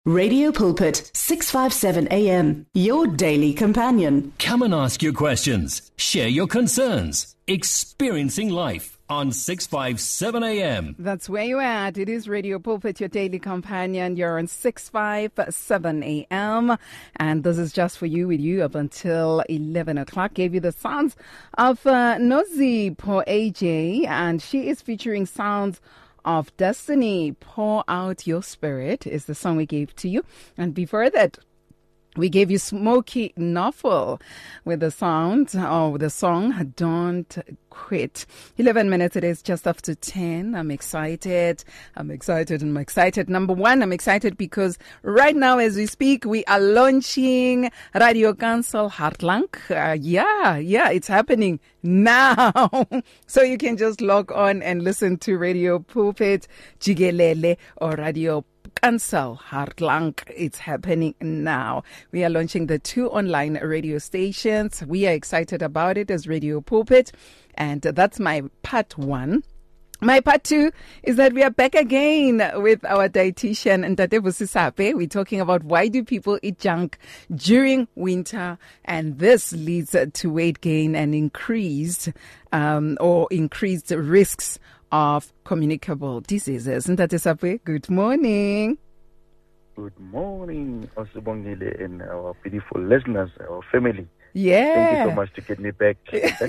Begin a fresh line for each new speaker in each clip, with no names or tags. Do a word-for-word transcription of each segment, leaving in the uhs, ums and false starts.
Radio Pulpit, six fifty-seven A M, your daily companion.
Come and ask your questions. Share your concerns. Experiencing life on six fifty-seven A M.
That's where you're at. It is Radio Pulpit, your daily companion. You're on six fifty-seven A M. And this is just for you, with you up until eleven o'clock. Gave you the sounds of uh, Nozi Po A J, and she is featuring sounds of Destiny. Pour Out Your Spirit is the song we gave to you. And before that, we gave you Smokey Nuffle with the sound of the song Don't Quit. eleven minutes, it is just after ten. I'm excited. I'm excited. I'm excited. Number one, I'm excited because right now as we speak, we are launching Radio Kansel Hartland. Uh, yeah, yeah, it's happening now. So you can just log on and listen to Radio Pulpit, Jigelele, or Radio Kansel Hartland. It's happening now. We are launching the two online radio stations. We are excited about it as Radio Pulpit. And that's my part one. My part two is that we are back again with our dietitian, Ntate Vusisape. We're talking about why do people eat junk during winter, and this leads to weight gain and increased um, or increased risks of communicable diseases. Ntate Sape, good morning.
Good morning, Osubongile, and our beautiful listeners, our family.
Yeah.
Thank you so much to get me back.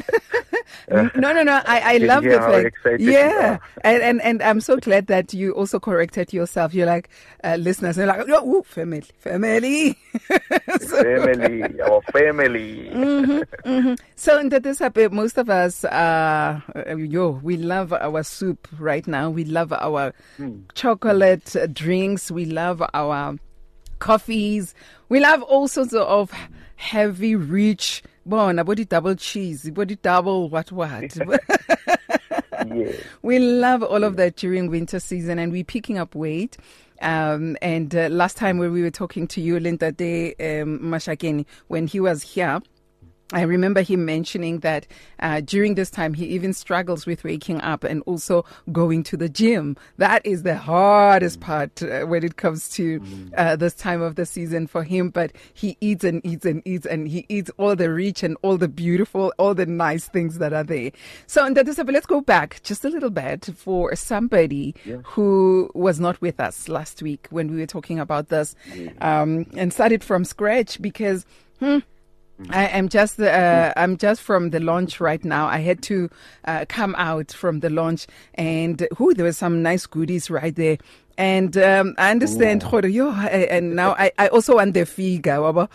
no, no, no. I, I love the fact. Yeah. And, and and I'm so glad that you also corrected yourself. You're like, uh, listeners, they're like, oh, family, family. so,
family, our family.
mm-hmm, mm-hmm. So in this happen, most of us, uh, yo, we love our soup right now. We love our mm. chocolate drinks. We love our coffees. We love all sorts of heavy, rich, bon, body double cheese, body double what what.
Yeah.
We love all of that during winter season, and we're picking up weight. Um, and uh, last time when we were talking to you, Linda De um, Mashakeni, when he was here, I remember him mentioning that uh, during this time, he even struggles with waking up and also going to the gym. That is the hardest part uh, when it comes to uh, this time of the season for him. But he eats and eats and eats, and he eats all the rich and all the beautiful, all the nice things that are there. So, Ndatisabe, let's go back just a little bit for somebody
yeah.
who was not with us last week when we were talking about this, um, and started from scratch because... Hmm, I am just uh, I'm just from the launch right now. I had to uh, come out from the launch, and whoo, there were some nice goodies right there. And um, I understand, yo, and now I, I also want the figure. but,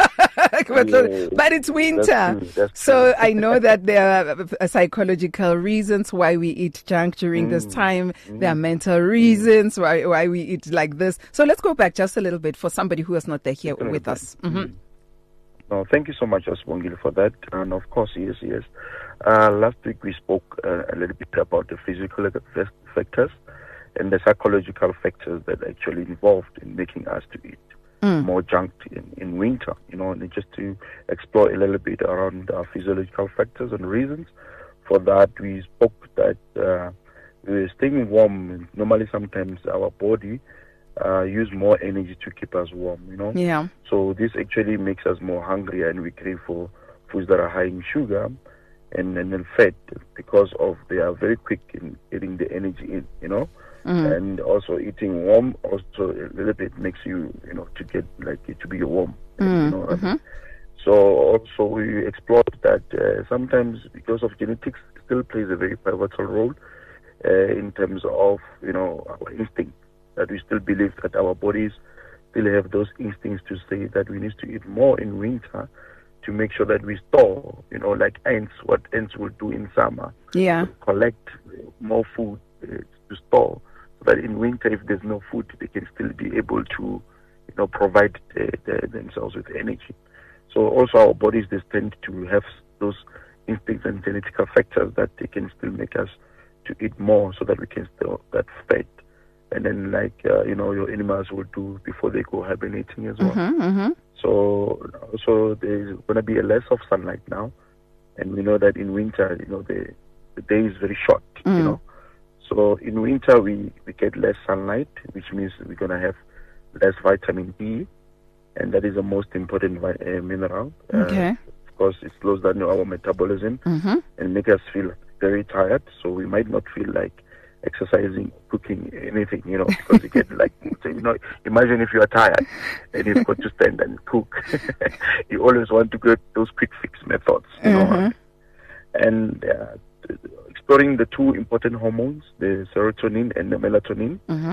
yeah,
but it's winter.
That's true, that's
so
true.
I know that there are psychological reasons why we eat junk during
mm.
this time.
Mm.
There are mental reasons why, why we eat like this. So let's go back just a little bit for somebody who is not there here with bit. us. Mm-hmm.
Mm. No, thank you so much, Osbongile, for that. And of course, yes, yes. Uh, last week we spoke uh, a little bit about the physical factors and the psychological factors that are actually involved in making us to eat mm. more junk in, in winter. You know, and just to explore a little bit around our physiological factors and reasons for that, we spoke that uh, we're staying warm. Normally, sometimes our body Uh, use more energy to keep us warm, you know.
Yeah.
So this actually makes us more hungry, and we crave for foods that are high in sugar and and then fat because of they are very quick in getting the energy in, you know. Mm. And also eating warm also a little bit makes you, you know, to get like it to be warm.
Mm.
You know.
Mm-hmm.
So also we explored that uh, sometimes because of genetics still plays a very pivotal role uh, in terms of, you know, our instinct. That we still believe that our bodies still have those instincts to say that we need to eat more in winter to make sure that we store, you know, like ants, what ants will do in summer.
Yeah.
Collect more food uh, to store, so that in winter, if there's no food, they can still be able to, you know, provide the, the, themselves with energy. So also our bodies, they tend to have those instincts and genetical factors that they can still make us to eat more so that we can store that fat. And then, like, uh, you know, your animals will do before they go hibernating as well.
Mm-hmm, mm-hmm.
So, also, there's going to be a less of sunlight now. And we know that in winter, you know, the, the day is very short, mm. you know. So, in winter, we, we get less sunlight, which means we're going to have less vitamin D, and that is the most important vi- uh, mineral.
Okay.
Uh, of course, it slows down our metabolism
Mm-hmm.
and make us feel very tired. So we might not feel like exercising, cooking, anything, you know, because you get like, you know, imagine if you are tired and you've got to stand and cook. You always want to get those quick fix methods, you know.
Mm-hmm.
And uh, exploring the two important hormones, the serotonin and the melatonin.
Mm-hmm.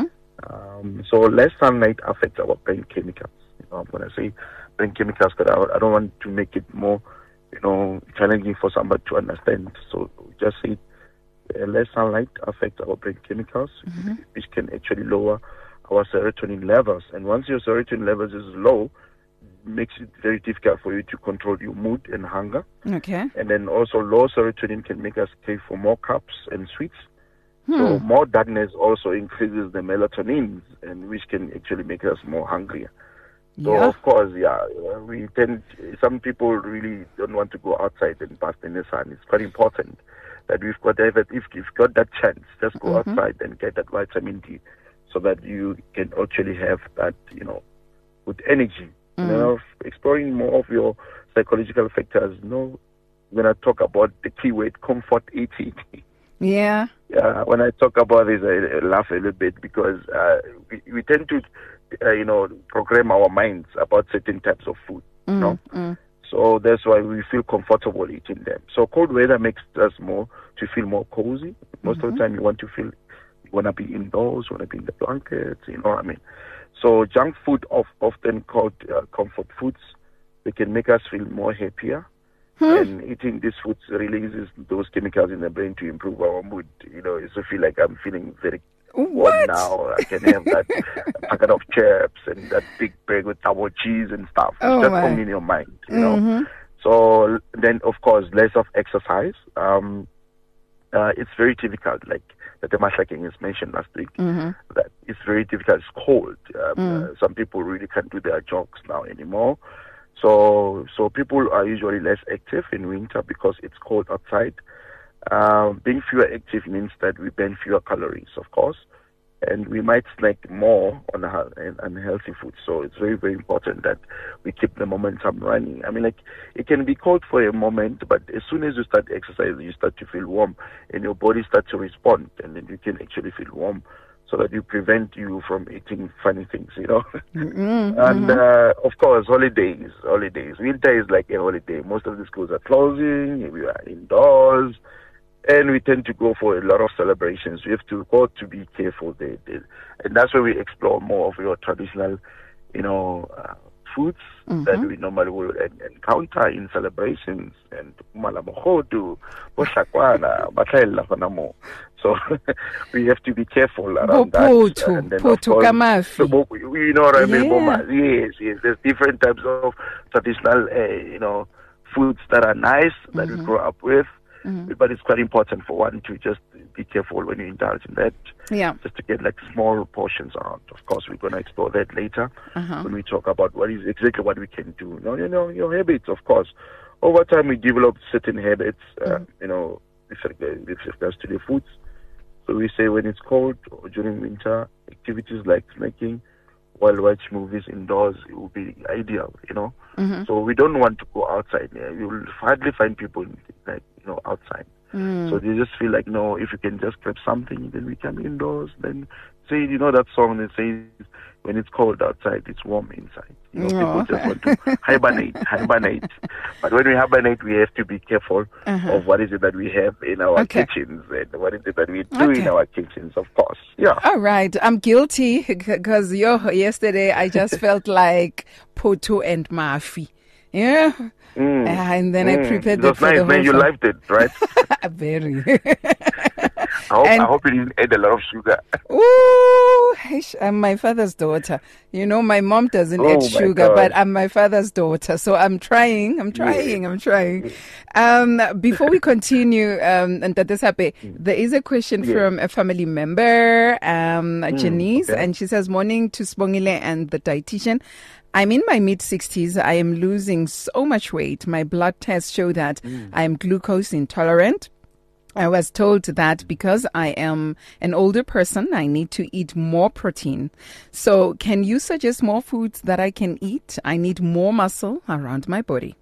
Um, so less sunlight affects our brain chemicals. You know, when I say brain chemicals, because I, I don't want to make it more, you know, challenging for somebody to understand. So just say uh, less sunlight affects our brain chemicals,
Mm-hmm.
which can actually lower our serotonin levels. And once your serotonin levels is low, it makes it very difficult for you to control your mood and hunger.
Okay.
And then also low serotonin can make us crave for more carbs and sweets.
Hmm.
So more darkness also increases the melatonin, and which can actually make us more hungrier. So
Yeah.
of course, yeah, uh, we tend. Some people really don't want to go outside and bask in the sun. It's quite important that we've got that. If you've got that chance, just go
Mhm.
outside and get that vitamin D, so that you can actually have that, you know, with energy.
Mm.
You know, exploring more of your psychological factors. You know, when I talk about the keyword comfort eating.
Yeah.
Yeah, when I talk about this, I, I laugh a little bit because uh, we, we tend to, uh, you know, program our minds about certain types of food.
Mm,
You know?
mm.
So that's why we feel comfortable eating them. So cold weather makes us more to feel more cozy. Most
Mm-hmm.
of the time, you want to feel, you want to be indoors, you want to be in the blankets. You know what I mean? So junk food, of, often called uh, comfort foods, they can make us feel more happier.
Hmm.
And eating these foods releases those chemicals in the brain to improve our mood. You know, it's to feel like I'm feeling very warm
What?
now. I can have that packet of chips and that big bread with double cheese and stuff.
Oh,
it's just
my.
only in your mind, you know.
Mhm.
So then, of course, less of exercise. Um, uh, it's very difficult, like the Temasha King has mentioned last week,
Mhm.
that it's very difficult. It's cold. Um,
Mm.
uh, some people really can't do their jogs now anymore. So, so people are usually less active in winter because it's cold outside. Um, being fewer active means that we burn fewer calories, of course, and we might snack more on a- an unhealthy food. So it's very, very important that we keep the momentum running. I mean, like, it can be cold for a moment, but as soon as you start exercising, you start to feel warm, and your body starts to respond, and then you can actually feel warm, so that you prevent you from eating funny things, you know.
Mm-hmm.
And uh, of course, holidays, holidays. Winter is like a holiday. Most of the schools are closing. We are indoors, and we tend to go for a lot of celebrations. We have to go to be careful there, there. And that's where we explore more of your traditional, you know, uh, foods
Mhm.
that we normally will en- encounter in celebrations, and malamohodu, boshakwana, batlaela hona mo. So we have to be careful around that.
Bophuthu,
And then, of
phuthu
course,
kamafi.
so, bo- you know what I mean?
Yeah.
Boma? Yes, yes. There's different types of traditional, uh, you know, foods that are nice that
Mhm.
we grow up with.
Mhm.
But it's quite important for one to just be careful when you indulge in that,
Yeah.
just to get like small portions around. Of course, we're going to explore that later
Uh-huh.
when we talk about what is exactly what we can do. No, you know, your habits, of course. Over time, we develop certain habits, uh, you know, with with regards to the foods. So we say when it's cold or during winter, activities like snacking while watch movies indoors, it will be ideal, you know.
Mhm.
So we don't want to go outside. Yeah. You will hardly find people like, you know, outside.
Mm.
So they just feel like, no, if you can just grab something, then we come indoors. Then say, you know, that song that says, when it's cold outside, it's warm inside. You know,
Oh.
people just want to hibernate, hibernate. But when we hibernate, we have to be careful
Uh-huh.
of what is it that we have in our
Okay.
kitchens and what is it that we do
Okay.
in our kitchens, of course. Yeah.
All right, I'm guilty because yesterday I just felt like poto and mafi. Yeah.
Mm.
And then I
Mm.
prepared
It
that
was
for
nice,
the
man.
whole
You
fam-
liked it, right?
Very.
I hope,
And-
I hope you didn't add a lot of sugar.
Ooh, ish, I'm my father's daughter. You know, my mom doesn't
Oh,
add
my
sugar,
God.
but I'm my father's daughter. So I'm trying, I'm trying, I'm trying. Um, before we continue, um, and that this happy, there is a question
Yeah.
from a family member, um, Janice,
okay.
and she says, morning to Spongile and the dietitian. I'm in my mid sixties. I am losing so much weight. My blood tests show that I am glucose intolerant. I was told that because I am an older person, I need to eat more protein. So can you suggest more foods that I can eat? I need more muscle around my body.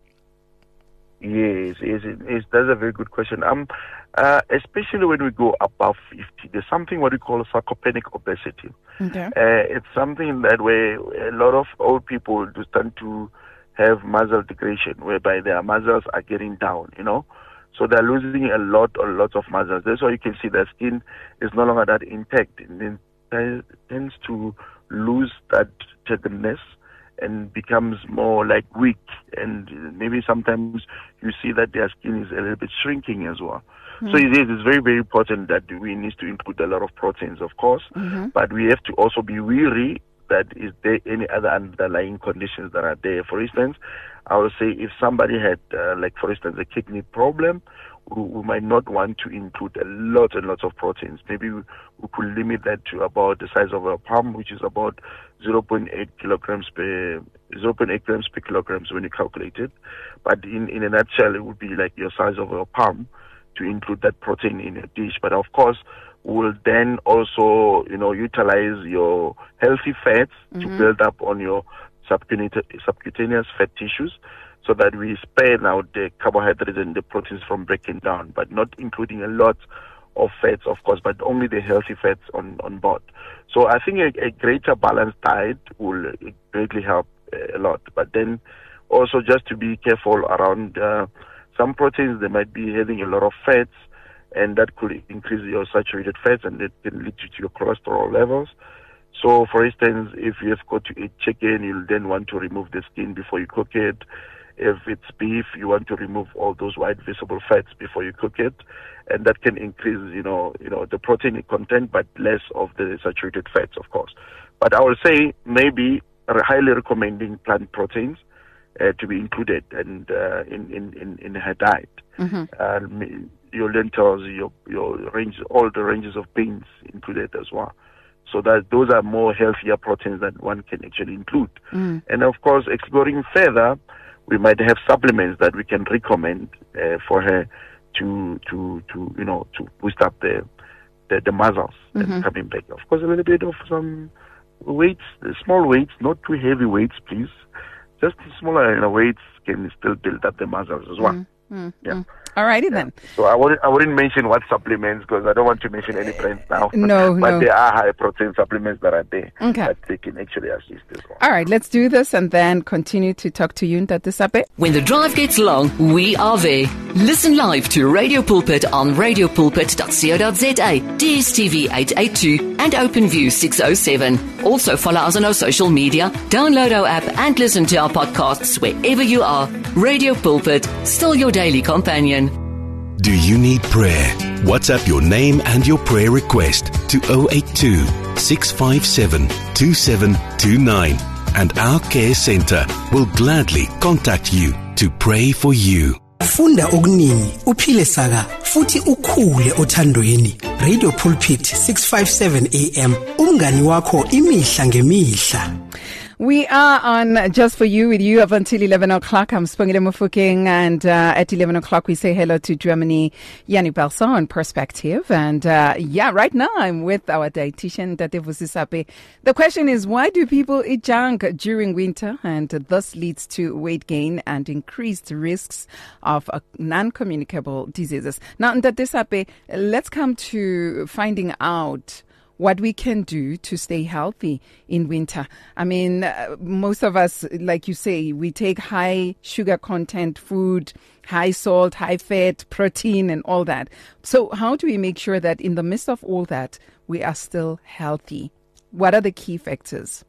Yes, yes, yes, that's a very good question. Um, uh, especially when we go above fifty, there's something what we call sarcopenic obesity.
Okay.
Uh, it's something that where a lot of old people just tend to have muscle degradation, whereby their muscles are getting down, you know. So they're losing a lot, a lot of muscles. That's why you can see their skin is no longer that intact. And it tends to lose that tenderness and becomes more like weak. And maybe sometimes you see that their skin is a little bit shrinking as well. Mm-hmm. So it is it's very, very important that we need to include a lot of proteins, of course. Mm-hmm. But we have to also be wary that is there any other underlying conditions that are there. For instance, I would say if somebody had, uh, like for instance, a kidney problem, we, we might not want to include a lot and lots of proteins. Maybe we, we could limit that to about the size of a palm, which is about zero point eight kilograms per zero point eight grams per kilograms when you calculate it. But in, in a nutshell, it would be like your size of a palm to include that protein in a dish. But of course, will then also, you know, utilize your healthy fats mm-hmm. to build up on your subcutaneous, subcutaneous fat tissues so that we spare out the carbohydrates and the proteins from breaking down, but not including a lot of fats, of course, but only the healthy fats on, on board. So I think a, a greater balanced diet will greatly help uh, a lot. But then also just to be careful around uh, some proteins, they might be having a lot of fats, and that could increase your saturated fats, and that can lead you to your cholesterol levels. So, for instance, if you have got to eat chicken, you'll then want to remove the skin before you cook it. If it's beef, you want to remove all those white visible fats before you cook it, and that can increase, you know, you know, the protein content, but less of the saturated fats, of course. But I will say maybe highly recommending plant proteins uh, to be included and uh, in, in, in in her diet. Mm-hmm. Um, your lentils, your your range, all the ranges of beans included as well. So that those are more healthier proteins that one can actually include. Mm. And of course, exploring further, we might have supplements that we can recommend uh, for her to to to you know to boost up the the, the muscles mm-hmm. and coming back. Of course, a little bit of some weights, small weights, not too heavy weights, please. Just smaller you know, weights can still build up the muscles as well.
Mm-hmm.
Yeah.
Mm. All righty yeah. then.
So I wouldn't, I wouldn't mention what supplements because I don't want to mention any brands now.
No,
but
no.
there are high protein supplements that are there
okay.
that they can actually assist as well.
All right, let's do this and then continue to talk to you, Ntate Sape.
When the drive gets long, we are there. Listen live to Radio Pulpit on radio pulpit dot co dot za, D S T V eight eighty-two and OpenView six oh seven. Also follow us on our social media, download our app and listen to our podcasts wherever you are. Radio Pulpit, still your daily companion.
Do you need prayer? WhatsApp your name and your prayer request to zero eight two, six five seven, two seven two nine and our care center will gladly contact you to pray for you.
Funda okuningi uphile saka futhi ukhule othandweni. Radio Pulpit six fifty-seven A M umngani wakho imihla ngemihla.
We are on Just For You with you up until eleven o'clock. I'm Spongile Mufokeng, and uh, at eleven o'clock we say hello to Germany, Yanni Belsa on Perspective. And uh, yeah, right now I'm with our dietitian, Ntate Vusisape. The question is, why do people eat junk during winter? And this leads to weight gain and increased risks of uh, non-communicable diseases. Now, Ntate Sape, let's come to finding out what we can do to stay healthy in winter. I mean, uh, most of us, like you say, we take high sugar content food, high salt, high fat, protein, and all that. So how do we make sure that in the midst of all that, we are still healthy? What are the key factors?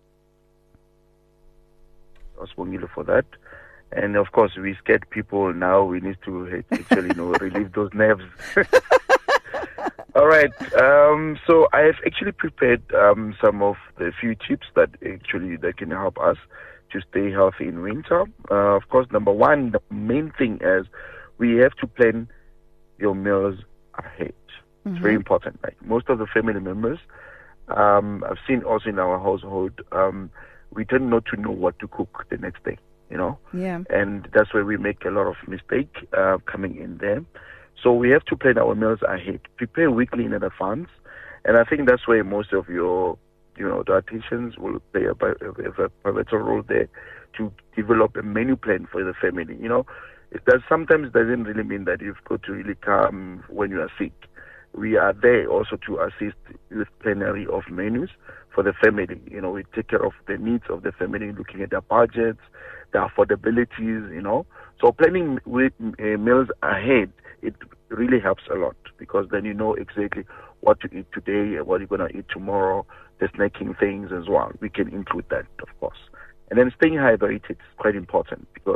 Spongile for that. And of course, we scared people now. We need to actually, you know, relieve those nerves. All right. Um, so I have actually prepared um, some of the few tips that actually that can help us to stay healthy in winter. Uh, of course, number one, the main thing is we have to plan your meals ahead. Mm-hmm. It's very important. Like most of the family members, um, I've seen also in our household, um, we tend not to know what to cook the next day. You know,
yeah,
and that's where we make a lot of mistake uh, coming in there. So we have to plan our meals ahead, prepare weekly in advance, and I think that's where most of your, you know, dietitians will play a, a, a pivotal role there to develop a menu plan for the family. You know, it does sometimes doesn't really mean that you've got to really come when you are sick. We are there also to assist with plenary of menus for the family. You know, we take care of the needs of the family, looking at their budgets, the affordabilities, you know. So planning with uh, meals ahead, it really helps a lot, because then you know exactly what to eat today and what you're going to eat tomorrow, the snacking things as well. We can include that, of course. And then staying hydrated is quite important, because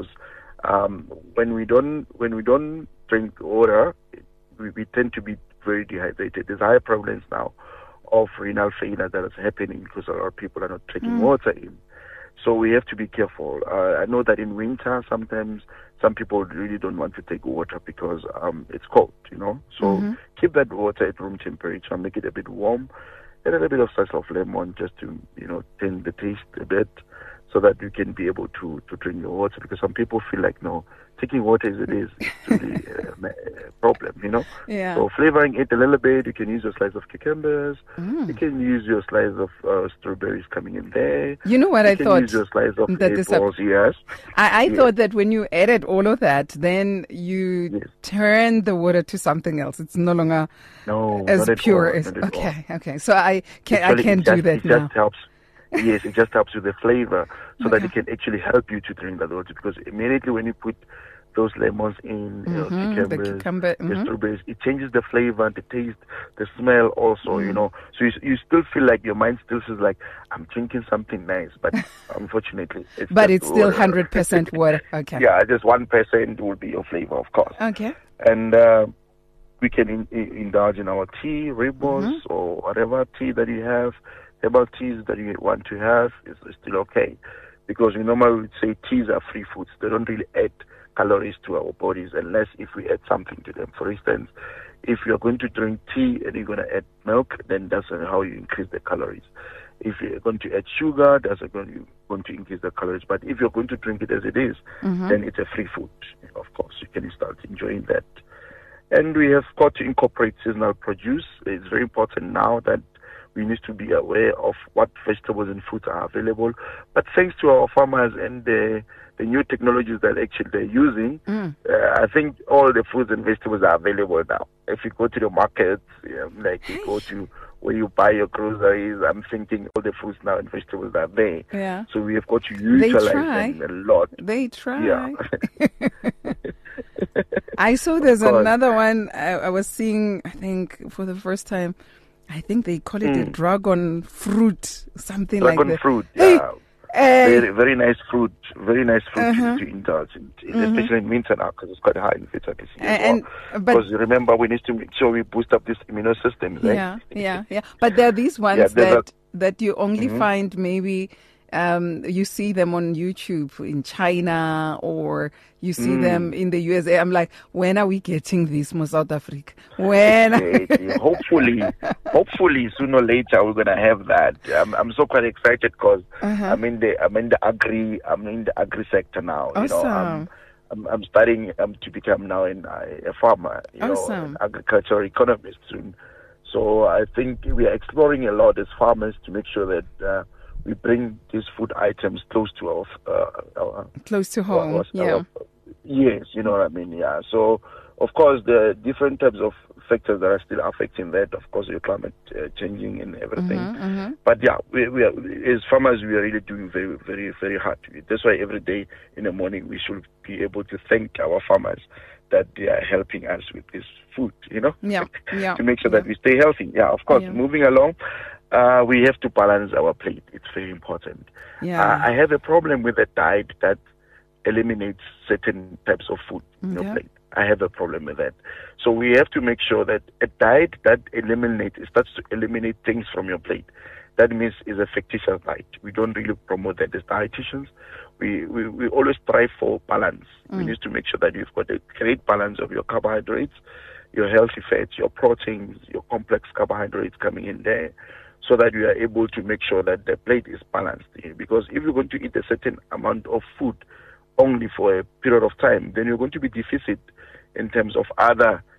um, when we don't when we don't drink water, we, we tend to be very dehydrated. There's higher prevalence now of renal failure that is happening because a lot of people are not taking mm. water in. So we have to be careful. Uh, I know that in winter, sometimes some people really don't want to take water because um, it's cold, you know. So mm-hmm. keep that water at room temperature, make it a bit warm, add a little bit of slice of lemon just to, you know, tend the taste a bit, so that you can be able to, to drink your water. Because some people feel like, no, taking water as it is, it's really a, a problem, you know.
Yeah.
So flavoring it a little bit, you can use your slice of cucumbers,
mm.
you can use your slice of uh, strawberries coming in there.
You know what
you
I
can
thought?
Use your slice of
that
apples,
a,
yes.
I, I
yes.
thought that when you added all of that, then you
yes.
turn the water to something else. It's no longer
no,
as
not
pure
all,
as...
not
Okay, okay. So I can
Actually,
I can
just,
do that
it
now.
Just helps. Yes, it just helps with the flavor, so
okay.
that it can actually help you to drink that water. Because immediately when you put those lemons in,
mm-hmm,
you know, cucumbers,
the cucumber, mm-hmm.
the strawberries, it changes the flavor, the taste, the smell also, mm. you know. So you, you still feel like your mind still feels like, I'm drinking something nice, but unfortunately, it's
But
just
it's still
water.
one hundred percent water. Okay.
Yeah, just one percent will be your flavor, of course.
Okay.
And uh, we can in, in, indulge in our tea, rooibos,
mm-hmm.
or whatever tea that you have. Herbal teas that you want to have is, is still okay, because we normally would say teas are free foods. They don't really add calories to our bodies unless if we add something to them. For instance, if you're going to drink tea and you're going to add milk, then that's how you increase the calories. If you're going to add sugar, that's going to, going to increase the calories. But if you're going to drink it as it is,
mm-hmm.
then it's a free food. Of course, you can start enjoying that. And we have got to incorporate seasonal produce. It's very important now that we need to be aware of what vegetables and fruits are available. But thanks to our farmers and the, the new technologies that actually they're using,
mm.
uh, I think all the fruits and vegetables are available now. If you go to the markets, you know, like you go to where you buy your groceries, I'm thinking all the fruits now and vegetables are there.
Yeah.
So we have got to utilize them a lot.
They try.
Yeah.
I saw there's another one I, I was seeing, I think, for the first time. I think they call it mm. a dragon fruit, something
dragon
like that.
Dragon fruit,
hey,
yeah.
Hey.
Very, very nice fruit, very nice fruit
uh-huh.
to, to indulge in,
mm-hmm.
especially in winter now, because it's quite high in vitamin C as
and,
well.
But
because remember, we need to make sure we boost up this immune system, right?
Yeah, yeah, yeah. But there are these ones
yeah,
that,
a,
that you only
mm-hmm.
find maybe... Um, you see them on YouTube in China, or you see mm. them in the U S A. I'm like, when are we getting this from South Africa? When?
hopefully, hopefully sooner or later we're gonna have that. I'm, I'm so quite excited because
uh-huh.
I'm in the I'm in the agri I'm in the agri sector now.
Awesome.
You know, I'm, I'm, I'm studying um, to become now an, uh, a farmer. You
awesome.
know, an agricultural economist soon. So I think we are exploring a lot as farmers to make sure that. Uh, We bring these food items close to our, uh, our
close to home.
Our,
yeah.
Our, yes, you know what I mean. Yeah. So, of course, the different types of factors that are still affecting that. Of course, your climate uh, changing and everything.
Mm-hmm, mm-hmm.
But yeah, we, we are, as farmers, we are really doing very, very, very hard. That's why every day in the morning we should be able to thank our farmers that they are helping us with this food. You know.
Yeah. Yeah.
to make sure
yeah.
that we stay healthy. Yeah. Of course.
Yeah.
Moving along. Uh, we have to balance our plate. It's very important.
Yeah.
Uh, I have a problem with a diet that eliminates certain types of food in
yeah.
your plate. I have a problem with that. So we have to make sure that a diet that eliminates, starts to eliminate things from your plate. That means is a fictitious diet. We don't really promote that as dietitians. We, we, we always strive for balance. Mm. We need to make sure that you've got a great balance of your carbohydrates, your healthy fats, your proteins, your complex carbohydrates coming in there, so that you are able to make sure that the plate is balanced. Because if you're going to eat a certain amount of food only for a period of time, then you're going to be deficit in terms of other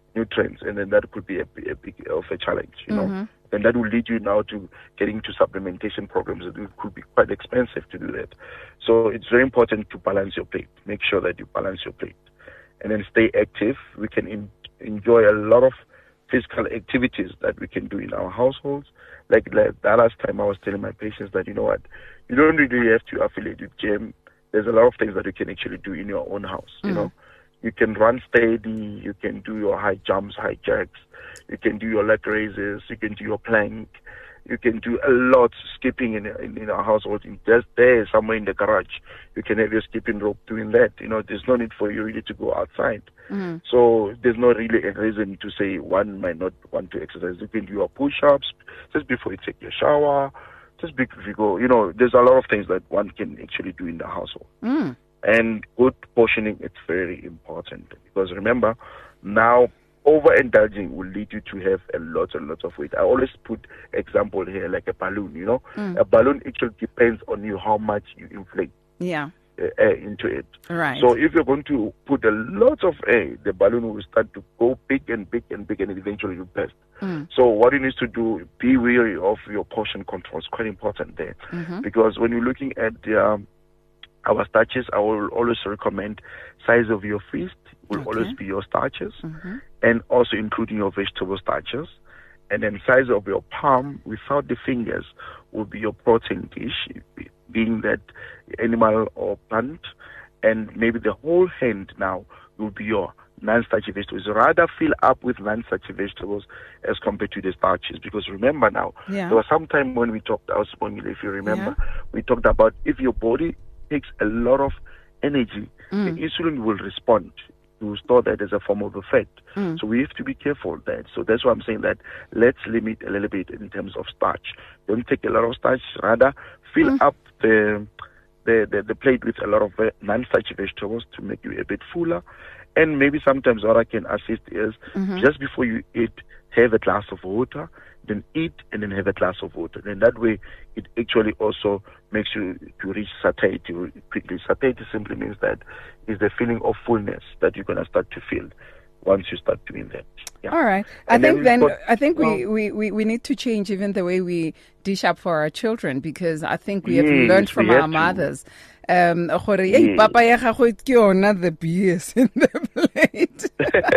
nutrients, and then that could be a, a big of a challenge, you
Mm-hmm.
know. And that will lead you now to getting to supplementation programs. It could be quite expensive to do that. So it's very important to balance your plate. Make sure that you balance your plate. And then stay active. We can in, enjoy a lot of physical activities that we can do in our households. Like, like the last time I was telling my patients that, you know what, you don't really have to affiliate with gym. There's a lot of things that you can actually do in your own house, you
Mm-hmm.
know. You can run steady, you can do your high jumps, high jerks, you can do your leg raises, you can do your plank, you can do a lot skipping in in, in our household. Just there, somewhere in the garage, you can have your skipping rope doing that. You know, there's no need for you really to go outside.
Mm-hmm.
So there's not really a reason to say one might not want to exercise. You can do your push-ups just before you take your shower, just before you go. You know, there's a lot of things that one can actually do in the household.
Mm.
And good portioning, it's very important, because remember, now overindulging will lead you to have a lot and lots of weight. I always put example here like a balloon, you know.
Mm.
A balloon actually depends on you how much you inflate
Yeah.
uh, air into it.
Right.
So if you're going to put a lot of air, the balloon will start to go big and big and big, and eventually you burst.
Mm.
So what you need to do, be wary of your portion control. It's quite important there,
Mm-hmm.
because when you're looking at the um, our starches, I will always recommend size of your feast will
Okay.
always be your starches,
Mm-hmm.
and also including your vegetable starches. And then size of your palm without the fingers will be your protein dish, being that animal or plant. And maybe the whole hand now will be your non-starchy vegetables. Rather fill up with non-starchy vegetables as compared to the starches. Because remember now,
Yeah.
there was some time when we talked, I was wondering if you remember, we talked about if your body takes a lot of energy,
Mm.
the insulin will respond to store that as a form of a fat.
Mm.
So we have to be careful of that. So that's why I'm saying that let's limit a little bit in terms of starch. Don't take a lot of starch, rather fill
Mm.
up the, the, the, the plate with a lot of ve- non-starchy vegetables to make you a bit fuller. And maybe sometimes what I can assist is
Mhm.
just before you eat, have a glass of water, then eat and then have a glass of water. And that way it actually also makes you to reach satiety quickly. Satiety simply means that is the feeling of fullness that you're going to start to feel once you start doing that. Yeah.
All right. I
And
think
then
then,
we've got-
I think we,
well-
we, we, we need to change even the way we dish up for our children, because I think we have
Yes,
learned from
we
our
have to.
mothers. Um, gore, "Hey,
Yes.
papa ya gago ke yona the B S in the plate."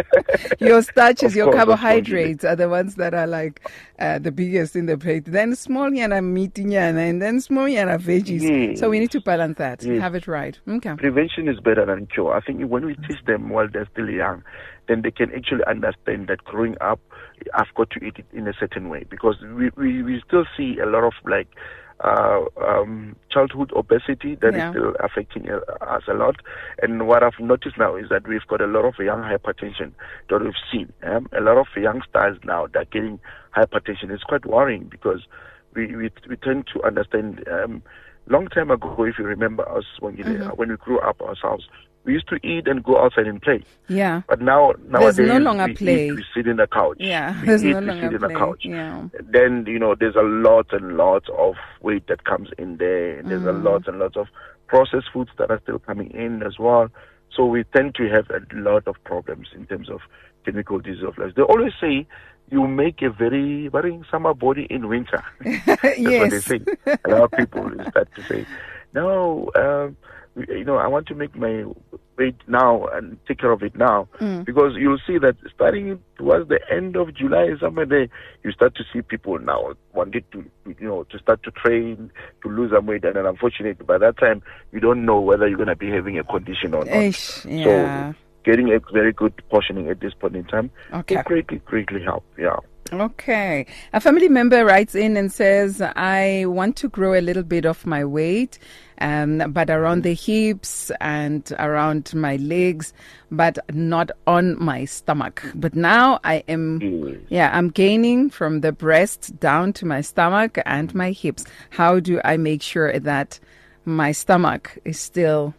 Your starches,
Of
your
course, of course,
carbohydrates are the ones that are like uh, the biggest in the plate. Then small yana meat yana, and then small yana veggies.
Yes.
So we need to balance that.
Yes.
Have it right. Okay.
Prevention is better than cure. I think when we teach them while they're still young, then they can actually understand that growing up, I've got to eat it in a certain way. Because we, we, we still see a lot of like uh, um, childhood obesity that
Yeah.
is still affecting uh, us a lot. And what I've noticed now is that we've got a lot of young hypertension that we've seen. Um, a lot of youngsters now that are getting hypertension. It's quite worrying because we, we, we tend to understand... Um, long time ago, if you remember us, when, you,
Mhm.
when we grew up ourselves, we used to eat and go outside and play.
Yeah.
But now, nowadays,
There's no longer
we
play.
eat, we sit in the couch.
Yeah.
we
There's
eat,
no
we
longer
sit in the
play.
couch.
Yeah.
Then, you know, there's a lot and lots of weight that comes in there. There's a
Mm.
lot and lots of processed foods that are still coming in as well. So we tend to have a lot of problems in terms of chemical disease of life. They always say you make a very, very summer body in winter. That's what they
Yes.
say. A lot of people start to say, no, um, you know, I want to make my weight now and take care of it now.
Mm.
Because you'll see that starting towards the end of July, somewhere there, you start to see people now wanting to, you know, to start to train, to lose some weight. And then unfortunately, by that time, you don't know whether you're going to be having a condition or not.
Ish, yeah.
So getting a very good portioning at this point in time
Okay.
will greatly, greatly help. Yeah.
Okay. A family member writes in and says, I want to grow a little bit of my weight, um, but around the hips and around my legs, but not on my stomach. But now I am,
Yes.
yeah, I'm gaining from the breast down to my stomach and my hips. How do I make sure that my stomach is still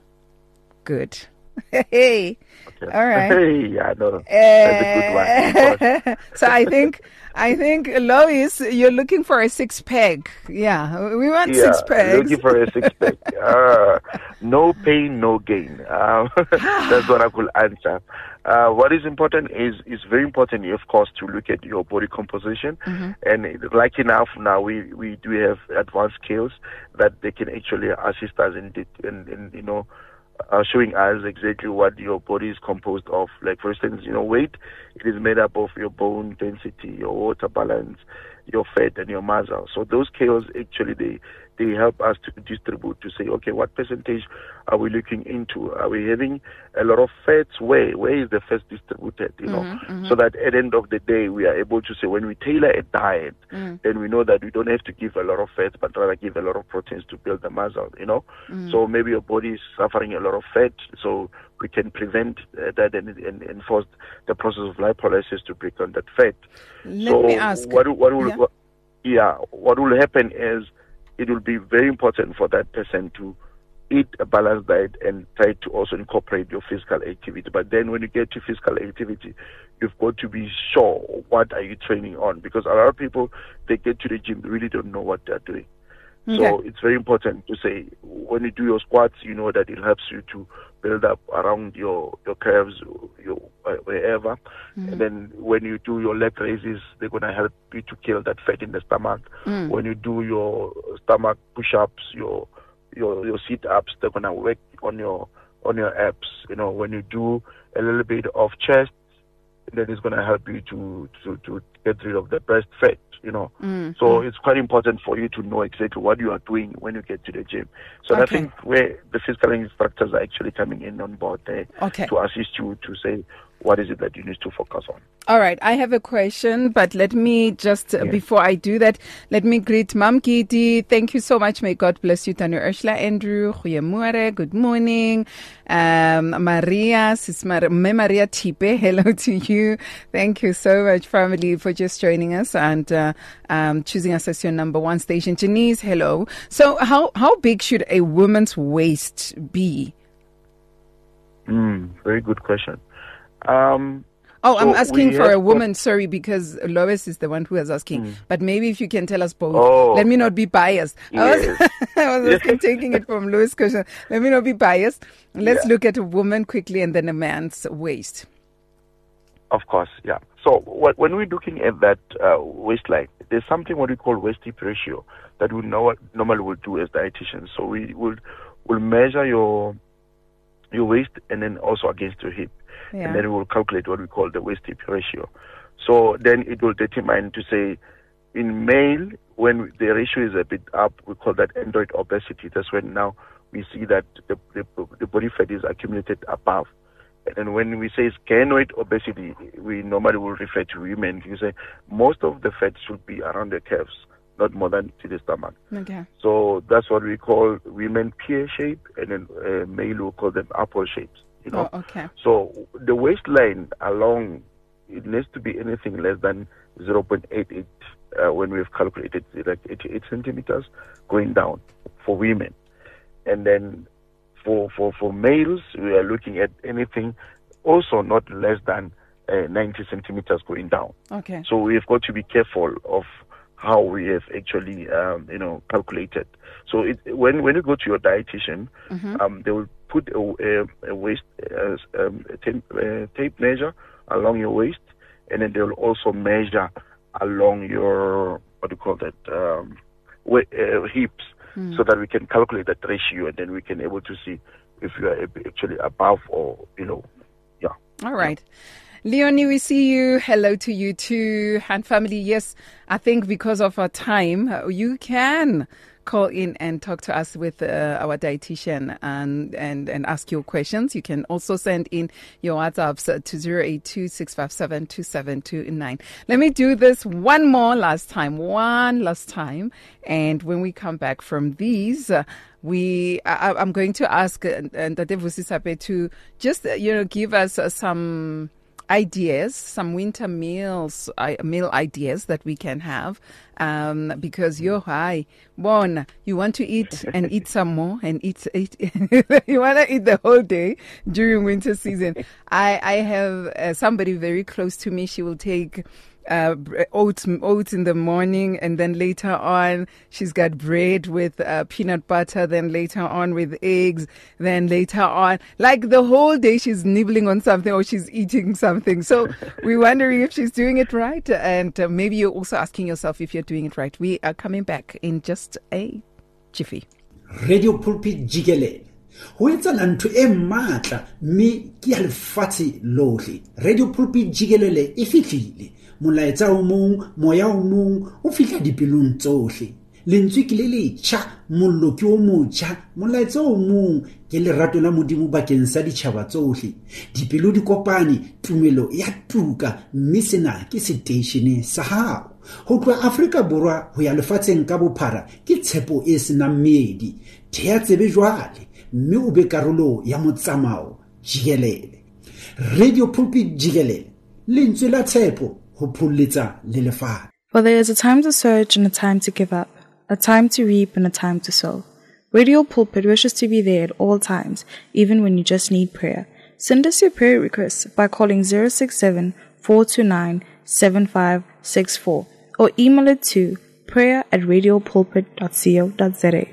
good? Hey.
Okay.
All right.
Hey, yeah, no, that's a good one. Of course.
So I think I think, Lois, you're looking for a six pack. Yeah, we want
yeah,
six packs.
Looking for a six pack. Uh, no pain, no gain. Uh, that's what I could answer. Uh, what is important is is very important, of course, to look at your body composition. Mm-hmm. And like enough now, we, we do have advanced scales that they can actually assist us in, in, in you know, Uh, showing us exactly what your body is composed of. Like, for instance, you know, weight, it is made up of your bone density, your water balance, your fat, and your muscle. So those scales, actually, they, they help us to distribute, to say, okay, what percentage are we looking into? Are we having a lot of fats? Where? Where is the fat distributed, you know? Mm-hmm, mm-hmm. So that at the end of the day, we are able to say, when we tailor a diet, mm. then we know that we don't have to give a lot of fats, but rather give a lot of proteins to build the muscle, you know? Mm. So maybe your body is suffering a lot of fat, so we can prevent uh, that and, and enforce the process of lipolysis to break down that fat.
Let
so
me ask.
What, what will,
yeah.
what, yeah, what will happen is it will be very important for that person to eat a balanced diet and try to also incorporate your physical activity. But then when you get to physical activity, you've got to be sure what are you training on, because a lot of people, they get to the gym, they really don't know what they're doing. Okay. So it's very important to say, when you do your squats, you know that it helps you to build up around your, your curves, your uh, wherever. Mm. And then when you do your leg raises, they're going to help you to kill that fat in the stomach. Mm. When you do your stomach push-ups, your your your sit-ups, they're going to work on your on your abs. You know, when you do a little bit of chest, then it's going to help you to, to, to get rid of the breast fat, you know. Mm, so mm. it's quite important for you to know exactly what you are doing when you get to the gym. So okay. I think where the physical instructors are actually coming in on board there okay. to assist you to say, what is it that you need to focus on?
All right, I have a question, but let me just, yes. before I do that, let me greet Mam Gidi. Thank you so much. May God bless you. Tanu Ursula, Andrew, Goeiemorgen, good morning. Um, Maria, Sis Mar- Me Maria Tipe, hello to you. Thank you so much, family, for just joining us and uh, um, choosing us as your number one station. Janice, hello. So how, how big should a woman's waist be?
Mm, very good question. Um,
oh, so I'm asking for a woman, got... sorry, because Lois is the one who is asking. Mm. But maybe if you can tell us both. Oh. Let me not be biased.
Yes.
I was, I was asking, taking it from Lois' question. Let me not be biased. Let's yeah. look at a woman quickly and then a man's waist.
Of course, yeah. So what, when we're looking at that uh, waistline, there's something what we call waist-hip ratio that we know, normally will do as dietitians. So we will will measure your your waist and then also against your hip. Yeah. And then we will calculate what we call the waist-hip ratio. So then it will determine to say, in male, when the ratio is a bit up, we call that android obesity. That's when now we see that the, the, the body fat is accumulated above. And then when we say sphenoid obesity, we normally will refer to women. You say most of the fat should be around the curves, not more than to the stomach. Okay. So that's what we call women pear shape, and then uh, male will call them apple shapes. You know?
Oh, okay.
So the waistline along, it needs to be anything less than zero point eight eight uh, when we've calculated it, like eighty-eight centimeters going down for women. And then for, for, for males, we are looking at anything also not less than uh, ninety centimeters going down.
Okay.
So we've got to be careful of how we have actually, um, you know, calculated. So it, when when you go to your dietitian, mm-hmm. um, they will put a, a, a waist uh, um, a tape, uh, tape measure along your waist, and then they will also measure along your, what do you call that, um, wa- uh, hips, mm. so that we can calculate that ratio, and then we can able to see if you are actually above or, you know, yeah.
All right. Yeah. Leonie, we see you. Hello to you too. And family, yes, I think because of our time, you can call in and talk to us with uh, our dietitian and, and, and ask your questions. You can also send in your WhatsApps to zero eight two, six five seven, two seven two nine. Let me do this one more last time, one last time. And when we come back from these, uh, we I, I'm going to ask uh, Ntate Vusisape to just, uh, you know, give us uh, some ideas, some winter meals, uh, meal ideas that we can have, um, because you're high. One, you want to eat and eat some more and eat, eat you want to eat the whole day during winter season. I, I have uh, somebody very close to me. She will take uh, oats, oats in the morning, and then later on she's got bread with uh, peanut butter, then later on with eggs, then later on, like the whole day she's nibbling on something or she's eating something. So we're wondering if she's doing it right, and uh, maybe you're also asking yourself if you're doing it right. We are coming back in just a jiffy.
Radio Pulpit Jikelele. Ho etsana ntho e matla mme ke ya lefatshe lohle. Radio Pulpit Jikelele e fihlile. Molaetsa o mong, moya o mong, o fihla dipelong tsohle. Lentswe ke le letjha, mollo ke o motjha, molaetsa o mong ke lerato la Modimo bakeng sa ditjhaba tsohle. Dipelo di kopane, tumelo ya tuka, mme sena ke station sa hao. Ho tloha Afrika Borwa ho ya lefatsheng ka bophara ke tshepo e senang meedi. Thea tsebe jwale mme o be karolo ya motsamao Jikelele. Radio Pulpit Jikelele, lentswe la tshepo ho phulletsa le lefatshe.
For there is a time to search and a time to give up, a time to reap and a time to sow. Radio Pulpit wishes to be there at all times, even when you just need prayer. Send us your prayer requests by calling zero six seven, four two nine, seven five six four or email it to prayer at radiopulpit dot co dot za.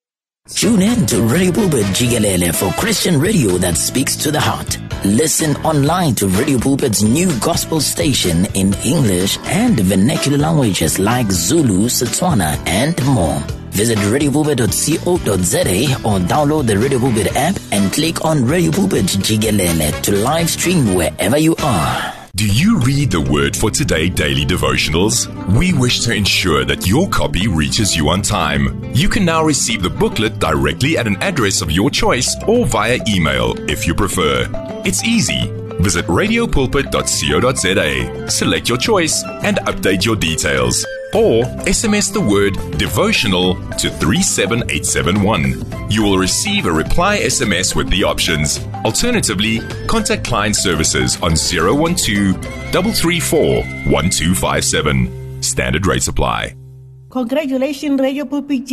Tune in to Radio Pulpit Jikelele for Christian radio that speaks to the heart. Listen online to Radio Pulpit's new gospel station in English and vernacular languages like Zulu, Setswana, and more. Visit radio pulpit dot co dot za or download the Radio Pulpit app and click on Radio Pulpit Jikelele to live stream wherever you are.
Do you read the Word for Today daily devotionals? We wish to ensure that your copy reaches you on time. You can now receive the booklet directly at an address of your choice or via email if you prefer. It's easy. Visit radio pulpit dot co dot za, select your choice and update your details. Or S M S the word devotional to three seven eight seven one. You will receive a reply S M S with the options. Alternatively, contact client services on zero one two, three three four, one two five seven. Standard rates apply.
Congratulations, Radio Pulpit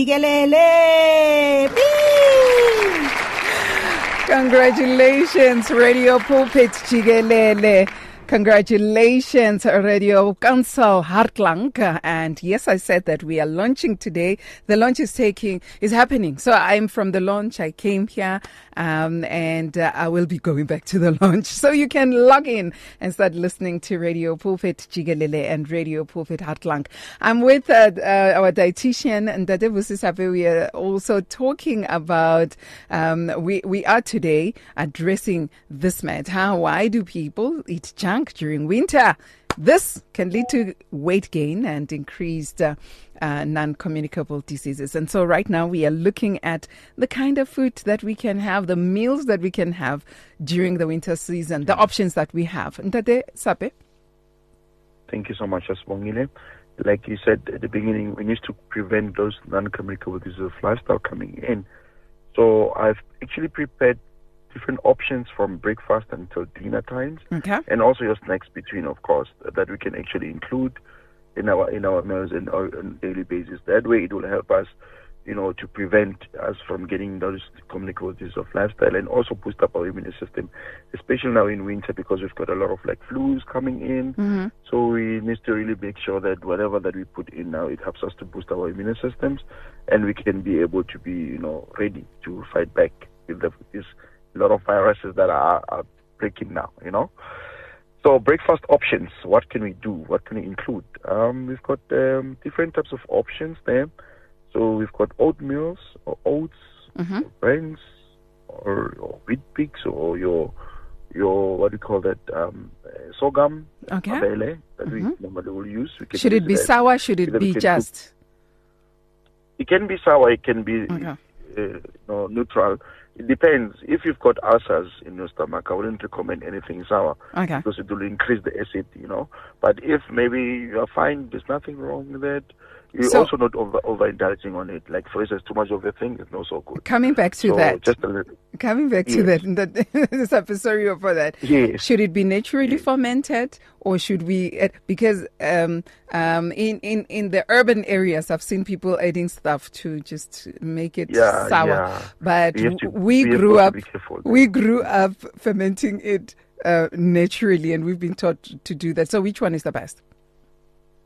Jikelele!
Congratulations, Radio Pulpit Jikelele. Congratulations, Radio Council Hartlang. And yes, I said that we are launching today. The launch is taking, is happening. So I'm from the launch. I came here, um, and uh, I will be going back to the launch. So you can log in and start listening to Radio Pulpit Jikelele and Radio Pulpit Hartlang. I'm with uh, uh, our dietitian, Ndade Vusisabe. We are also talking about, um, we, we are today addressing this matter. How, why do people eat junk during winter? This can lead to weight gain and increased uh, uh, non-communicable diseases. And so right now we are looking at the kind of food that we can have, the meals that we can have during the winter season, the options that we have. Ndade Sape.
Thank you so much, Asbongile. Like you said at the beginning, we need to prevent those non-communicable diseases of lifestyle coming in. So I've actually prepared different options from breakfast until dinner times,
okay,
and also your snacks between, of course, that we can actually include in our in our meals and on a daily basis. That way, it will help us, you know, to prevent us from getting those communicable diseases of lifestyle, and also boost up our immune system, especially now in winter because we've got a lot of like flus coming in.
Mm-hmm.
So we need to really make sure that whatever that we put in now, it helps us to boost our immune systems, and we can be able to be, you know, ready to fight back with the, this. A lot of viruses that are, are breaking now, you know. So breakfast options, what can we do? What can we include? Um, we've got um, different types of options there. So we've got oatmeals or oats,
mm-hmm,
or grains, or, or wheat picks, or your your what do you call that? Um, sorghum,
okay,
abele, that
mm-hmm,
we normally will use. We can
should
use
it be
that.
sour? Should it be just?
Cook. It can be sour. It can be
okay,
uh, you know, neutral. It depends. If you've got ulcers in your stomach, I wouldn't recommend anything sour,
okay,
because it will increase the acid, you know. But if maybe you're fine, there's nothing wrong with it. You're
so,
also not over, over-indulging on it. Like, for instance, too much of a thing is not so good.
Coming back to
so
that.
Just a little.
Coming back
yes.
to that. Sorry for that.
Yes.
Should it be naturally
yes.
fermented, or should we, uh, because um, um, in, in, in the urban areas, I've seen people adding stuff to just make it
yeah,
sour.
Yeah.
But
we, to,
we,
we
grew up, we
there.
grew up fermenting it uh, naturally, and we've been taught to do that. So which one is the best?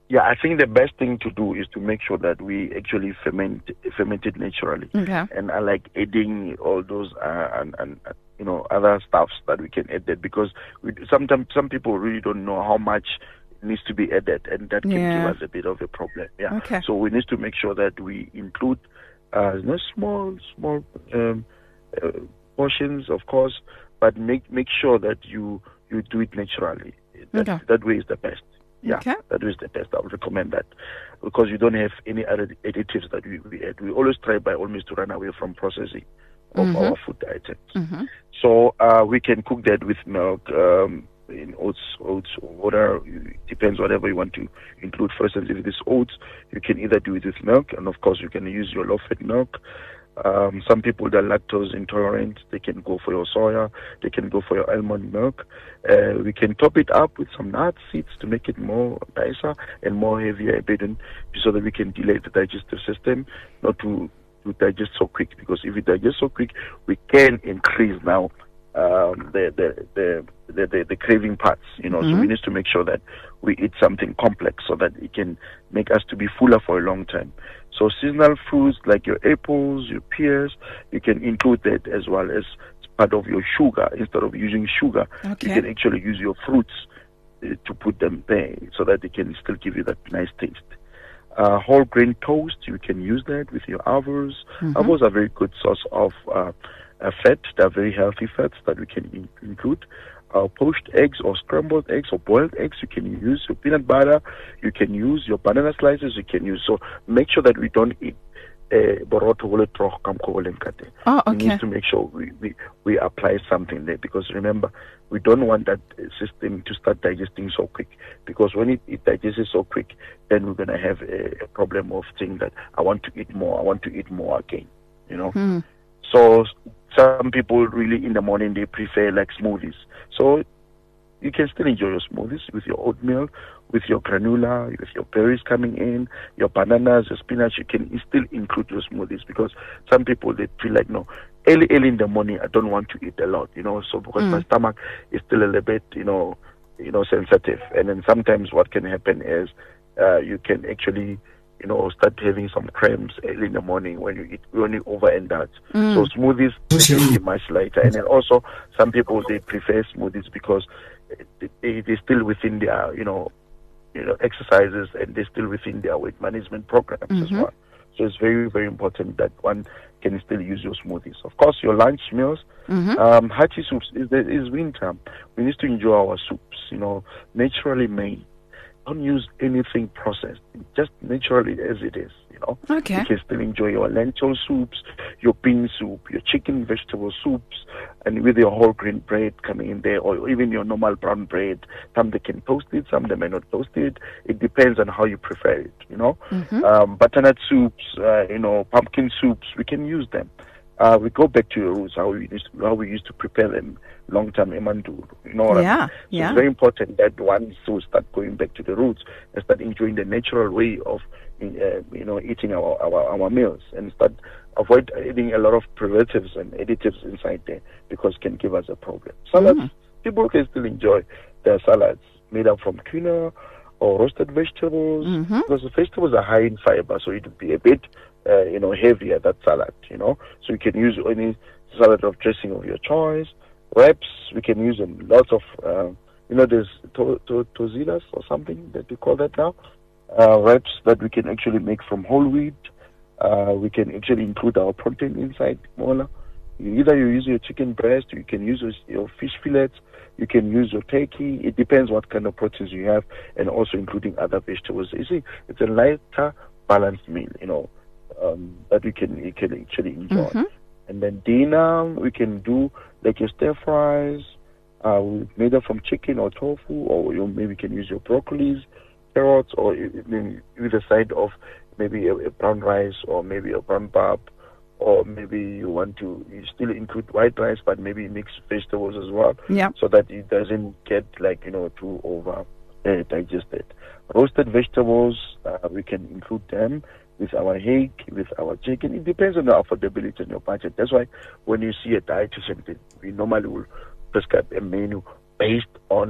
Yeah, I think the best thing to do is to make sure that we actually ferment ferment it naturally.
Okay.
And I like adding all those uh, and, and uh, you know other stuffs that we can add that, because we, sometimes some people really don't know how much needs to be added, and that can
Yeah.
give us a bit of a problem. Yeah.
Okay.
So we need to make sure that we include uh, you know, small small um, uh, portions, of course, but make make sure that you you do it naturally. That,
Okay.
that way is the best. Yeah,
Okay.
that is the best. I would recommend that, because you don't have any other additives that we, we add. We always try by all means to run away from processing of
Mhm.
our food items.
Mm-hmm.
So uh, we can cook that with milk, um, in oats, oats, or water. It depends whatever you want to include. For instance, if it is oats, you can either do it with milk, and of course you can use your low-fat milk. Um, some people that are lactose intolerant, they can go for your soya, they can go for your almond milk. Uh, we can top it up with some nut seeds to make it more nicer and more heavier burden, so that we can delay the digestive system, not to, to digest so quick, because if we digest so quick, we can increase now um, the, the, the, the, the, the craving parts, you know,
Mhm.
so we need to make sure that we eat something complex so that it can make us to be fuller for a long time. So seasonal fruits like your apples, your pears, you can include that as well as part of your sugar. Instead of using sugar,
Okay.
you can actually use your fruits uh, to put them there so that they can still give you that nice taste. Uh, whole grain toast, you can use that with your avos.
Mhm.
Avos are a very good source of uh, uh, fat. They're very healthy fats that we can in- include. Uh, poached eggs or scrambled eggs or boiled eggs, you can use your peanut butter, you can use your banana slices, you can use. So make sure that we don't eat uh, boroto wole troch kam ko wole nkate.
Oh,
We
okay.
need to make sure we, we, we apply something there, because remember, we don't want that uh, system to start digesting so quick, because when it, it digests so quick, then we're going to have a, a problem of saying that I want to eat more, I want to eat more again, you know.
Hmm.
So some people really in the morning, they prefer like smoothies. So you can still enjoy your smoothies with your oatmeal, with your granola, with your berries coming in, your bananas, your spinach. You can still include your smoothies, because some people, they feel like, no, early, early in the morning, I don't want to eat a lot, you know, so because
Mm.
my stomach is still a little bit, you know, you know, sensitive. And then sometimes what can happen is uh, you can actually, you know, start having some cramps early in the morning when you eat, when you overindulge.
Mm.
So smoothies can be much lighter. And then also, some people, they prefer smoothies because they, they're still within their, you know, you know, exercises, and they're still within their weight management programs as
Mhm.
well. So it's very, very important that one can still use your smoothies. Of course, your lunch meals,
Mhm.
um, hearty soups. Is is winter. We need to enjoy our soups, you know, naturally made. Don't use anything processed. Just naturally as it is, you know.
Okay.
You can still enjoy your lentil soups, your bean soup, your chicken vegetable soups, and with your whole grain bread coming in there, or even your normal brown bread. Some they can toast it, some they may not toast it. It depends on how you prefer it, you know.
Mhm.
Um, butternut soups, uh, you know, pumpkin soups, we can use them. Uh, we go back to your roots, how we used to, how we used to prepare them long time emandulo. You know what I
Yeah,
mean? So
yeah.
it's very important that one so start going back to the roots and start enjoying the natural way of uh, you know eating our, our our meals, and start avoid adding a lot of preservatives and additives inside there, because it can give us a problem. Salads,
Mm.
people can still enjoy their salads made up from quinoa or roasted vegetables,
Mhm.
because the vegetables are high in fiber, so it would be a bit uh, you know heavier, that salad, you know. So you can use any salad of dressing of your choice. Wraps, we can use them. Lots of, uh, you know, there's to, to, tortillas or something that we call that now. Uh, wraps that we can actually make from whole wheat. Uh, we can actually include our protein inside. Mola. You, either you use your chicken breast, you can use your, your fish fillets, you can use your turkey. It depends what kind of proteins you have, and also including other vegetables. You see, it's a lighter, balanced meal, you know, um, that we can, you can actually enjoy.
Mhm.
And then dinner, we can do like your stir fries, uh, made up from chicken or tofu, or you maybe can use your broccolis, carrots, or maybe with a side of maybe a, a brown rice, or maybe a brown pap, or maybe you want to you still include white rice, but maybe mix vegetables as well,
Yeah.
so that it doesn't get like you know too over uh, digested. Roasted vegetables, uh, we can include them with our egg, with our chicken. It depends on the affordability and your budget. That's why when you see a dietitian, we normally will prescribe a menu based on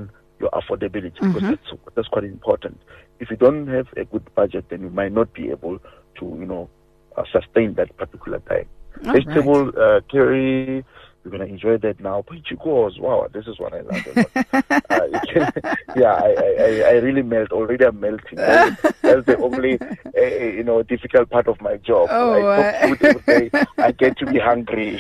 your affordability,
Mm-hmm.
because that's, that's quite important. If you don't have a good budget, then you might not be able to, you know, uh, sustain that particular diet.
All
Vegetable uh, curry, you're going to enjoy that now. Pichikos, wow, this is what I love a lot. uh, you can, yeah, I, I, I really melt. Already I'm melting. That's, that's the only, uh, you know, difficult part of my job.
Oh,
I cook food every day. I get to be hungry.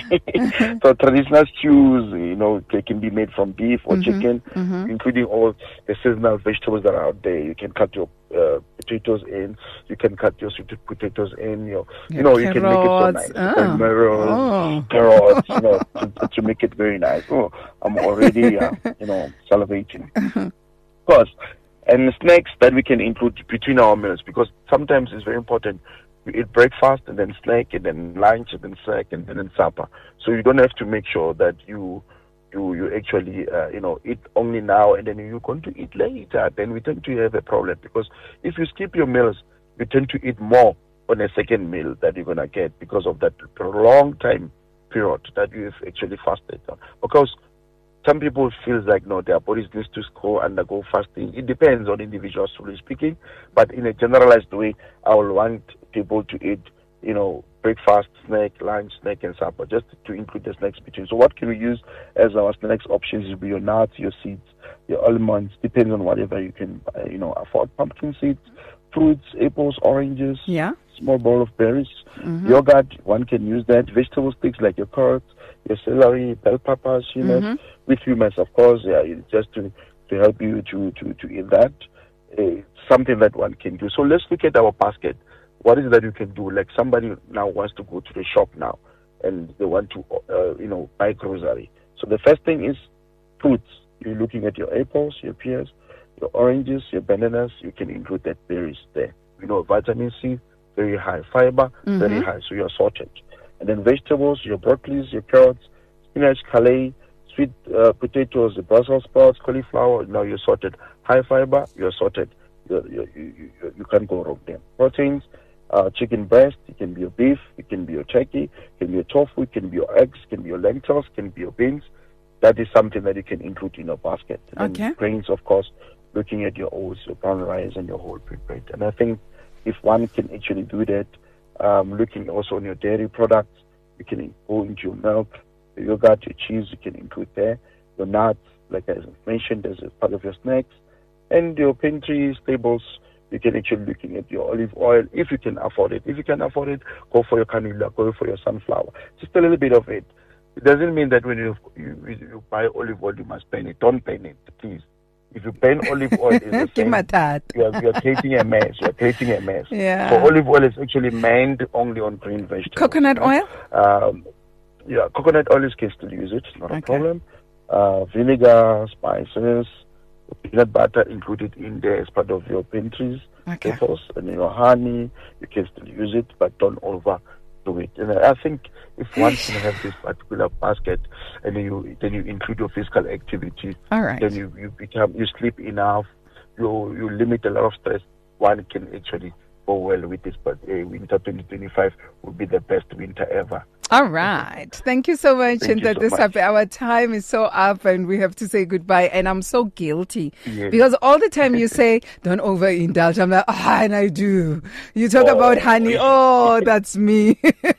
So traditional stews, you know, they can be made from beef or
Mm-hmm,
chicken,
mm-hmm.
including all the seasonal vegetables that are out there. You can cut your uh, potatoes in. You can cut your sweet potatoes in. Your, you
Your
know, you can make it so
carrots.
nice.
Oh.
And marrows,
Oh.
carrots, you know, to, to make it very nice. Oh, I'm already, uh, you know, salivating. Of course, and snacks that we can include between our meals, because sometimes it's very important. We eat breakfast and then snack and then lunch and then snack and then supper. So you don't have to make sure that you you you actually uh, you know eat only now and then you're going to eat later. Then we tend to have a problem, because if you skip your meals, you tend to eat more on a second meal that you're gonna get because of that prolonged time period that you've actually fasted. Because some people feel like no, their bodies needs to go undergo fasting. It depends on individuals, truly speaking, but in a generalized way, I will want people to eat, you know, breakfast, snack, lunch, snack, and supper, just to include the snacks between. So what can we use as our snacks options? Will be your nuts, your seeds, your almonds, depends on whatever you can, uh, you know, afford. Pumpkin seeds, fruits, apples, oranges,
Yeah.
small bowl of berries,
Mhm.
yogurt, one can use that. Vegetable sticks like your carrots, your celery, bell peppers, you know,
Mhm.
with humans, of course, yeah, it's just to, to help you to, to, to eat that. Uh, something that one can do. So let's look at our basket. What is it that you can do? Like somebody now wants to go to the shop now and they want to, uh, you know, buy grocery. So the first thing is fruits. You're looking at your apples, your pears, your oranges, your bananas. You can include that berries there. You know, vitamin C, very high. Fiber,
Mhm.
very high. So you're sorted. And then vegetables, your broccolis, your carrots, spinach, kale, sweet uh, potatoes, the Brussels sprouts, cauliflower. Now you're sorted. High fiber, you're sorted. You're, you you you you can't go wrong there. Proteins, uh, chicken breast. It can be your beef. It can be your turkey. It can be your tofu. It can be your eggs. It can be your lentils. It can be your beans. That is something that you can include in your basket. And
Okay.
grains, of course, looking at your oats, your brown rice, and your whole wheat bread. And I think if one can actually do that, um, looking also on your dairy products, you can go into your milk, your yogurt, your cheese, you can include there. Your nuts, like I mentioned, as a part of your snacks. And your pantry staples, you can actually looking at your olive oil, if you can afford it. If you can afford it, go for your canola, go for your sunflower. Just a little bit of it. It doesn't mean that when you you, you buy olive oil, you must burn it. Don't burn it, please. If you burn olive oil, it's the same. You are, you are creating a mess. You are creating a mess.
Yeah.
So olive oil is actually meant only on green vegetables.
Coconut
right?
oil?
Um, yeah, coconut oil is can still use it. Not a
Okay.
problem. Uh, vinegar, spices, peanut butter included in there as part of your pantries.
Okay.
Staples, and your honey, you can still use it, but don't overdo it. And I think if one can have this particular basket, and then you then you include your physical activity,
All right.
then you, you become you sleep enough, you you limit a lot of stress. One can actually go well with this. But uh, winter twenty twenty-five will be the best winter ever.
All right. Thank you so much.
Thank
and
you
that
so
this
much.
happy. Our time is so up and we have to say goodbye. And I'm so guilty
Yes.
because all the time you say, don't overindulge. I'm like, ah, and I do. You talk
Oh.
about honey. Oh, that's me.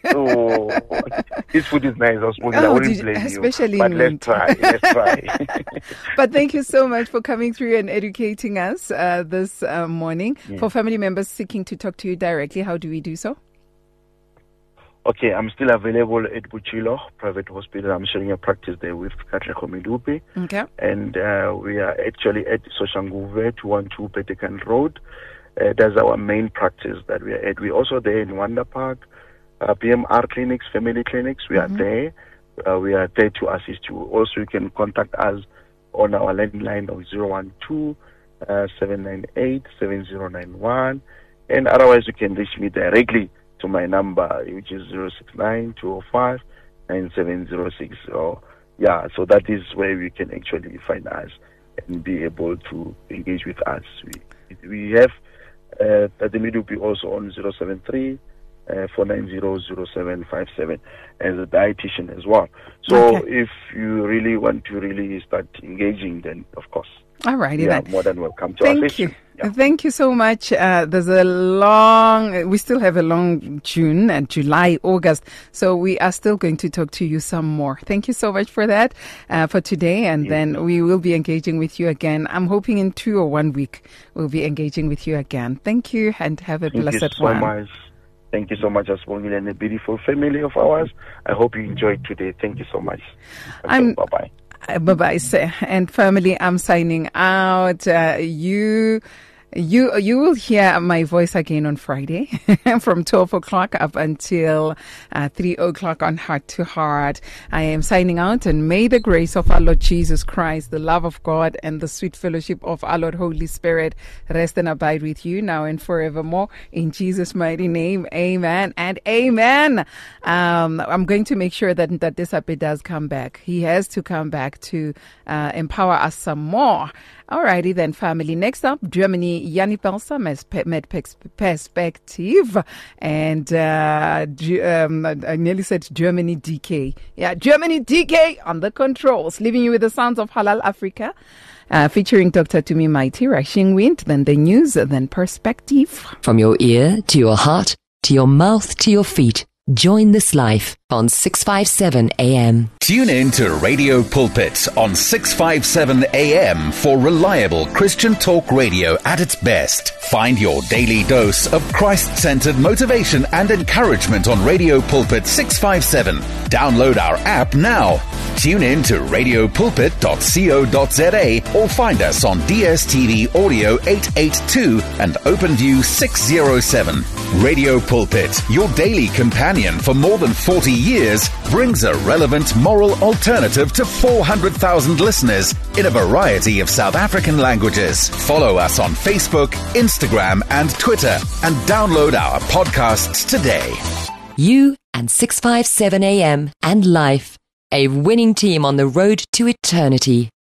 So this food is nice. I, was wondering, I
Oh,
wouldn't
did you-
blame
especially
you. But
in
let's
winter.
try. Let's try.
But thank you so much for coming through and educating us uh, this uh, morning.
Yeah.
For family members seeking to talk to you directly, how do we do so?
Okay, I'm still available at Buchilo Private Hospital. I'm sharing a practice there with Katlego Midupi.
Okay.
And uh, we are actually at Soshanguve, two one two Petekan Road. Uh, that's our main practice that we are at. We're also there in Wanda Park, uh, P M R clinics, family clinics. We
Mhm.
are there. Uh, we are there to assist you. Also, you can contact us on our landline of zero one two, seven nine eight, seven zero nine one. And otherwise, you can reach me directly to my number, which is zero six nine, two oh five, nine seven zero six. So, yeah, so that is where we can actually find us and be able to engage with us. We, we have uh, at the Midupi also on zero seven three, four nine zero, zero seven five seven as a dietitian as well. So
Okay.
if you really want to really start engaging, then of course.
All righty
yeah,
then.
more than welcome to
Thank
assist
you.
you. Yeah.
Thank you so much. Uh, there's a long, we still have a long June and July, August. So we are still going to talk to you some more. Thank you so much for that, uh, for today. And
yes.
then we will be engaging with you again. I'm hoping in two or one week we'll be engaging with you again. Thank you and have a
Thank
blessed
you so
one.
much. Thank you so much, Asbongile, and a beautiful family of ours. I hope you enjoyed today. Thank you so much.
I'm,
bye-bye.
Uh, bye-bye, sir. And family, I'm signing out. Uh, you... You you will hear my voice again on Friday from twelve o'clock up until uh, three o'clock on Heart to Heart. I am signing out, and may the grace of our Lord Jesus Christ, the love of God, and the sweet fellowship of our Lord Holy Spirit rest and abide with you now and forevermore. In Jesus' mighty name, amen and amen. Um, I'm going to make sure that, that this Ape does come back. He has to come back to uh, empower us some more. Alrighty then, family. Next up, Germany, Yanni Pelsa, Med Perspective, and uh, um, I nearly said Germany D K. Yeah, Germany D K on the controls, leaving you with the sounds of Halal Africa, uh, featuring Doctor Tumi Mighty, Rushing Wind, then the news, then Perspective.
From your ear to your heart, to your mouth, to your feet. Join this life on six fifty-seven A M.
Tune in to Radio Pulpit on six fifty-seven A M for reliable Christian talk radio at its best. Find your daily dose of Christ-centered motivation and encouragement on Radio Pulpit six fifty-seven. Download our app now. Tune in to radio pulpit dot co dot za or find us on D S T V Audio eight eighty-two and OpenView six oh seven. Radio Pulpit, your daily companion for more than forty years, brings a relevant moral alternative to four hundred thousand listeners in a variety of South African languages. Follow us on Facebook, Instagram and Twitter and download our podcasts today.
You and six fifty-seven A M and Life, a winning team on the road to eternity.